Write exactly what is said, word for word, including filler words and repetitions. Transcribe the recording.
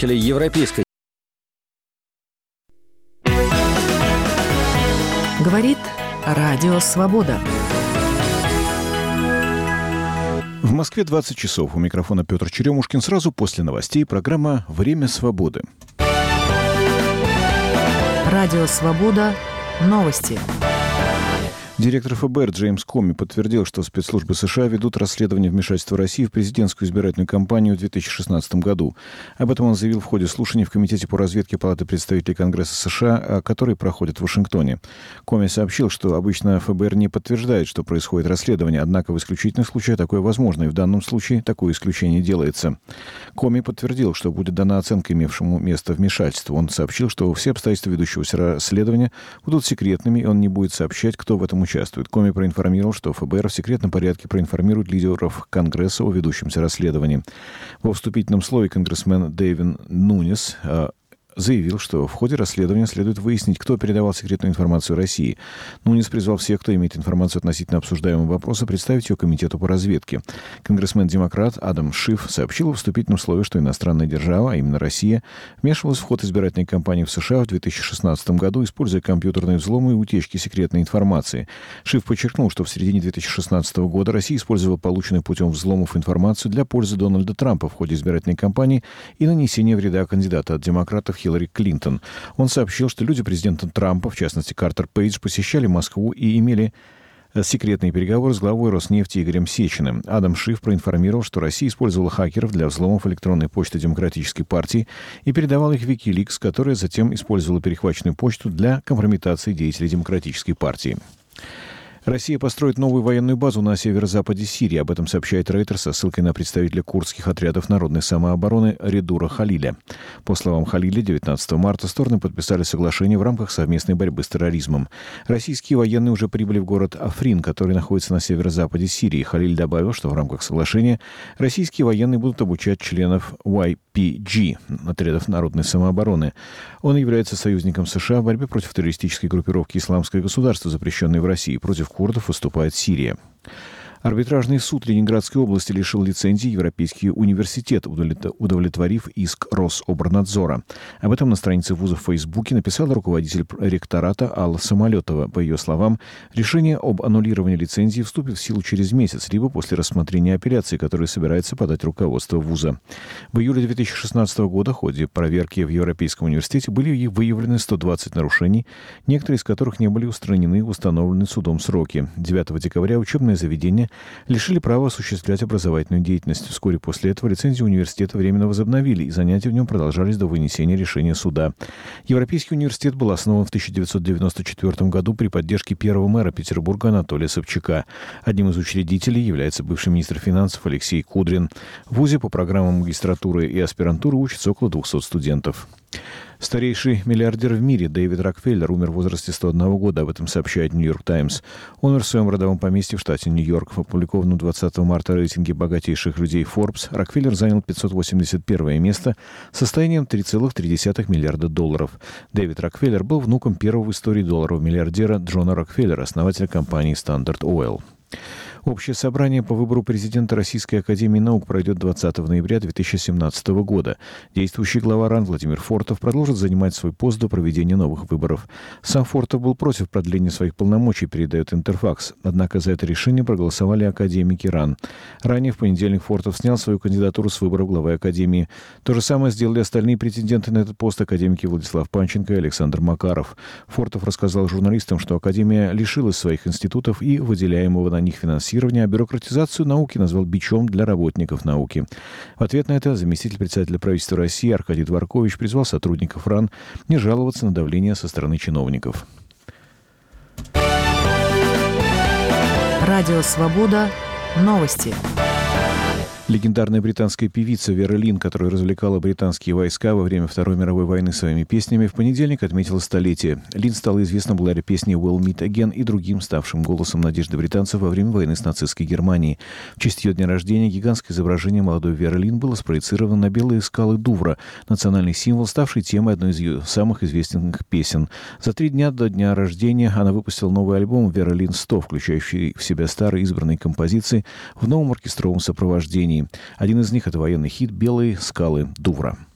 Европейской. Говорит Радио Свобода. В Москве двадцать часов. У микрофона Петр Черемушкин. Сразу после новостей программа «Время свободы». Радио Свобода. Новости. Директор эф бэ эр Джеймс Коми подтвердил, что спецслужбы США ведут расследование вмешательства России в президентскую избирательную кампанию в две тысячи шестнадцатом году. Об этом он заявил в ходе слушаний в Комитете по разведке Палаты представителей Конгресса США, который проходит в Вашингтоне. Коми сообщил, что обычно эф бэ эр не подтверждает, что происходит расследование, однако в исключительных случаях такое возможно, и в данном случае такое исключение делается. Коми подтвердил, что будет дана оценка имевшему место вмешательству. Он сообщил, что все обстоятельства ведущегося расследования будут секретными, и он не будет сообщать, кто в этом участвует. участвует. Коми проинформировал, что эф бэ эр в секретном порядке проинформирует лидеров Конгресса о ведущемся расследовании. Во вступительном слове конгрессмен Дэвин Нунес заявил, что в ходе расследования следует выяснить, кто передавал секретную информацию России. Нунес призвал всех, кто имеет информацию относительно обсуждаемого вопроса, представить ее Комитету по разведке. Конгрессмен-демократ Адам Шиф сообщил в вступительном слове, что иностранная держава, а именно Россия, вмешивалась в ход избирательной кампании в США в две тысячи шестнадцатом году, используя компьютерные взломы и утечки секретной информации. Шиф подчеркнул, что в середине две тысячи шестнадцатого года Россия использовала полученную путем взломов информацию для пользы Дональда Трампа в ходе избирательной кампании и нанесения вреда кандидата от демократов Хиллари Клинтон. Он сообщил, что люди президента Трампа, в частности Картер Пейдж, посещали Москву и имели секретные переговоры с главой Роснефти Игорем Сечиным. Адам Шиф проинформировал, что Россия использовала хакеров для взломов электронной почты Демократической партии и передавала их в Wikileaks, которая затем использовала перехваченную почту для компрометации деятелей Демократической партии. Россия построит новую военную базу на северо-западе Сирии. Об этом сообщает Рейтер со ссылкой на представителя курдских отрядов народной самообороны Редура Халиля. По словам Халиля, девятнадцатого марта стороны подписали соглашение в рамках совместной борьбы с терроризмом. Российские военные уже прибыли в город Африн, который находится на северо-западе Сирии. Халиль добавил, что в рамках соглашения российские военные будут обучать членов уай пи джи, отрядов народной самообороны. Он является союзником США в борьбе против террористической группировки «Исламское государство», запрещенной в России. Против курдов выступает Сирия. Арбитражный суд Ленинградской области лишил лицензии Европейский университет, удовлетворив иск Рособорнадзора. Об этом на странице вуза в Фейсбуке написала руководитель ректората Алла Самолетова. По ее словам, решение об аннулировании лицензии вступит в силу через месяц, либо после рассмотрения апелляции, которую собирается подать руководство вуза. В июле две тысячи шестнадцатого года в ходе проверки в Европейском университете были выявлены сто двадцать нарушений, некоторые из которых не были устранены в установленные судом сроки. девятого декабря учебное заведение лишили права осуществлять образовательную деятельность. Вскоре после этого лицензию университета временно возобновили, и занятия в нем продолжались до вынесения решения суда. Европейский университет был основан в тысяча девятьсот девяносто четвёртом году при поддержке первого мэра Петербурга Анатолия Собчака. Одним из учредителей является бывший министр финансов Алексей Кудрин. В вузе по программам магистратуры и аспирантуры учатся около двухсот студентов. Старейший миллиардер в мире Дэвид Рокфеллер умер в возрасте ста одного года. Об этом сообщает «Нью-Йорк Таймс». Он умер в своем родовом поместье в штате Нью-Йорк. В опубликованном двадцатого марта рейтинге богатейших людей Forbes Рокфеллер занял пятьсот восемьдесят первое место с состоянием три целых три десятых миллиарда долларов. Дэвид Рокфеллер был внуком первого в истории долларового миллиардера Джона Рокфеллера, основателя компании Standard Oil. Общее собрание по выбору президента Российской академии наук пройдет двадцатого ноября две тысячи семнадцатого года. Действующий глава РАН Владимир Фортов продолжит занимать свой пост до проведения новых выборов. Сам Фортов был против продления своих полномочий, передает Интерфакс. Однако за это решение проголосовали академики РАН. Ранее в понедельник Фортов снял свою кандидатуру с выборов главы академии. То же самое сделали остальные претенденты на этот пост, академики Владислав Панченко и Александр Макаров. Фортов рассказал журналистам, что академия лишилась своих институтов и выделяемого на них финансирования, а бюрократизацию науки назвал бичом для работников науки. В ответ на это заместитель председателя правительства России Аркадий Дворкович призвал сотрудников РАН не жаловаться на давление со стороны чиновников. Радио «Свобода». Новости. Легендарная британская певица Вера Линн, которая развлекала британские войска во время Второй мировой войны своими песнями, в понедельник отметила столетие. Линн стала известна благодаря песне «We'll Meet Again» и другим, ставшим голосом надежды британцев во время войны с нацистской Германией. В честь ее дня рождения гигантское изображение молодой Веры Линн было спроецировано на белые скалы Дувра, национальный символ, ставший темой одной из ее самых известных песен. За три дня до дня рождения она выпустила новый альбом «Вера Линн сто», включающий в себя старые избранные композиции в новом оркестровом сопровождении. Один из них — это военный хит «Белые скалы Дувра».